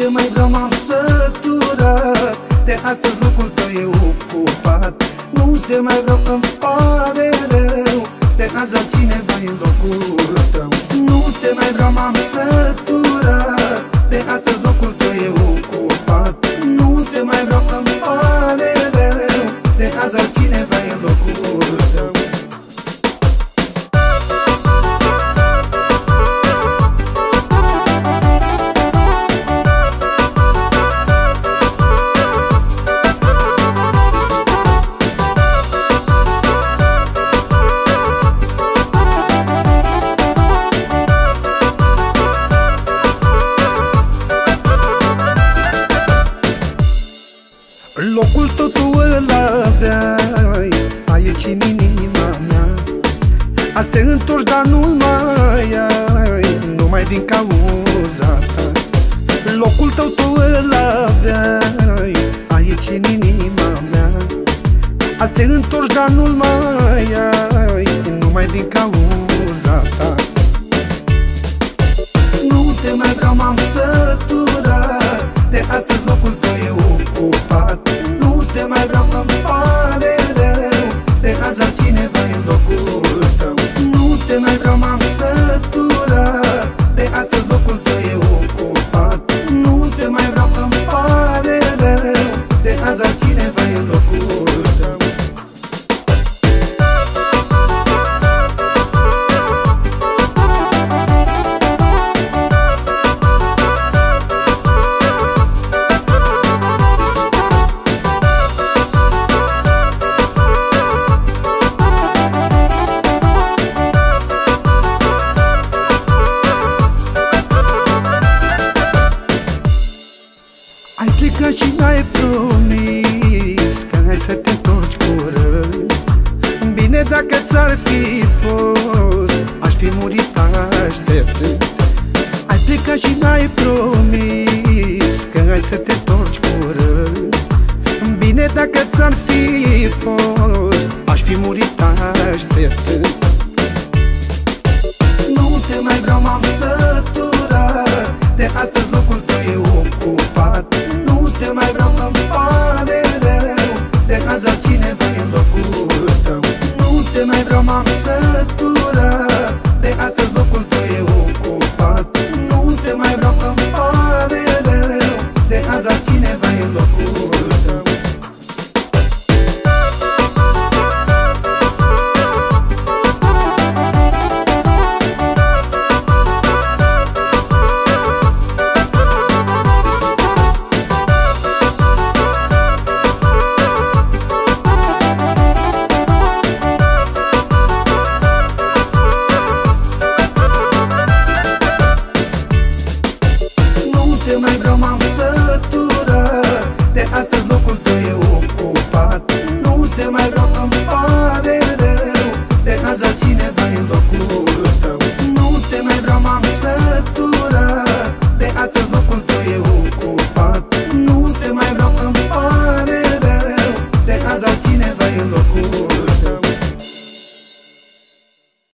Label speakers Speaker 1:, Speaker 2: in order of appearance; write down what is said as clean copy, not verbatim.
Speaker 1: te mai vreau, m-am săturat. De astăzi locul tău e ocupat. Nu te mai vreau, îmi pare rău. De azi altcineva e în locul tău. Nu te mai vreau, m-am săturat. De astăzi locul tău e ocupat. Nu te mai vreau, îmi pare rău. De azi altcineva e în locul tău. Locul tău tu îl aveai aici în inima mea. Azi te întorci, dar nu-l mai ai, numai din cauza ta. Locul tău tu îl aveai aici în inima mea. Azi te întorci, dar nu-l mai ai, numai din cauza ta. Nu te mai vreau, m-am săturat. De astăzi locul tău e ocupat. Nu te mai vreau, îmi pare rău. De azi altcineva e în locul tău. Nu te mai vreau, m-am săturat. De astăzi locul tău e ocupat. Nu te mai vreau, îmi pare rău. De azi altcineva e în locul tău. Ai plecat și n-ai promis că ai să te întorci curând. Bine, dacă ți-ar fi fost, aș fi murit așteptând. Ai plecat și n-ai promis că ai să te întorci curând. Bine, dacă ți-ar fi fost, aș fi murit așteptând. Nu te mai vreau, m-am săturat.